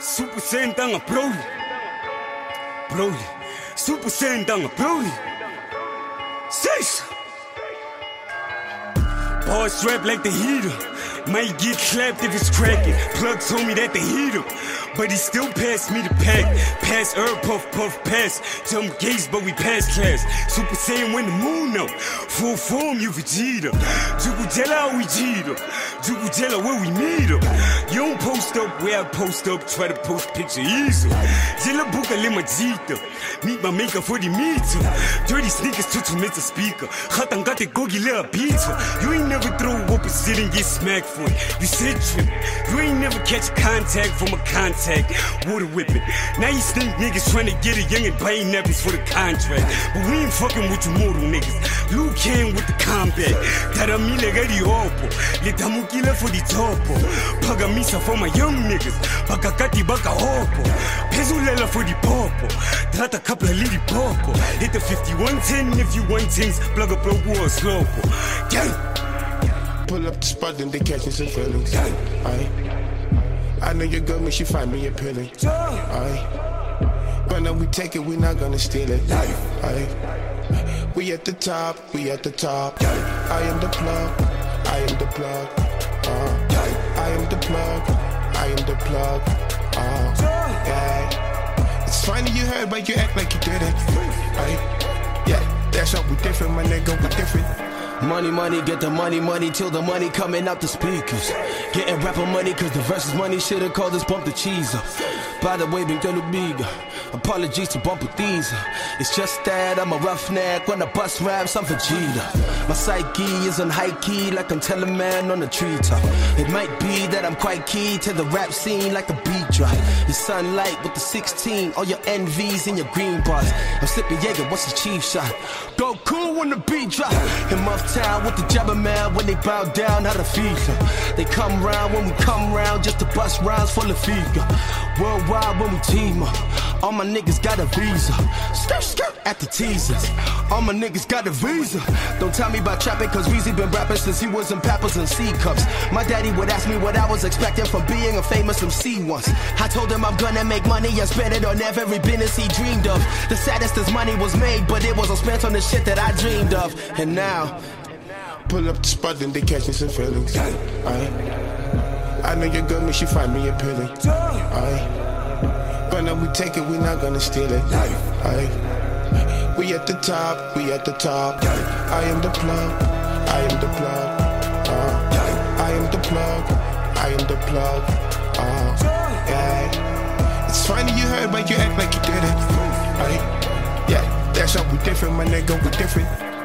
Super Saiyan tanga Broly. Broly. Super Saiyan tanga Broly. Six. Boys strap like the heater. Might get clapped if it's cracking. Plug told me that the heater, but he still passed me the pack. Pass Herb, puff, puff, pass. Jump gates, but we pass class. Super Saiyan when the moon up. Full form, you Vegeta. Jugujela, we Vegeta. Jugujela, where we meet up. You don't post up where I post up. Try to post picture easy. Jela buka lima jita. Meet my maker for the meter. Dirty sneakers to meter speaker. Khatangate gogi lea pizza. You ain't never throw up a sit and get smacked for it. You sit tripping. You ain't never catch contact from a contact. Water whipping. Now you stink niggas trying to get a young and buying nappies for the contract. But we ain't fucking with you mortal niggas. Luke came with the combat. Taramile gari opo. Letamukila for the topo. Pagamisa for my young niggas. Bakakati baka hopo. Pezulela for the popo. Trata couple of little popo. Hit the 5110 if you want things. Plug up blow war slow. Gang. Pull up the spot and they catching some feelings. I know your girl, man, she find me appealing. But now we take it, we not gonna steal it. We at the top, we at the top. I am the plug, I am the plug. I am the plug, I am the plug. Yeah. It's funny you heard, but you act like you didn't. Yeah, that's how we different, my nigga, we different. Money, money, get the money, money till the money coming out the speakers. Getting rapper money cause the versus money should've called us bump the cheese up. By the way, been gonna big. Apologies to bump with these. It's just that I'm a roughneck when I bust raps, I'm Vegeta. My psyche is on high key like I'm telling man on the treetop. It might be that I'm quite key to the rap scene like a beat drop. Your sunlight with the 16, all your envies in your green bars. I'm slipping Jaeger, what's the chief shot? Go cool when the beat drop. In Muff Town with the jabber man when they bow down, how to feed them. They come round when we come round just to bust rounds full of figure. Worldwide when we team up. All my niggas got a visa. Skirt, skirt at the teasers. All my niggas got a visa. Don't tell me about trapping cause Weezy been rapping since he was in Pappers and C-cups. My daddy would ask me what I was expecting from being a famous MC once. I told him I'm gonna make money and spend it on every business he dreamed of. The saddest is money was made, but it wasn't spent on the shit that I dreamed of. And now pull up the spot and they catching some feelings. I know your girl, man, she find me appealing. But now we take it, we not gonna steal it. We at the top, we at the top. I am the plug, I am the plug. I am the plug, I am the plug. Yeah. It's funny you heard, but you act like you didn't. Yeah, that's how we different, my nigga, we different.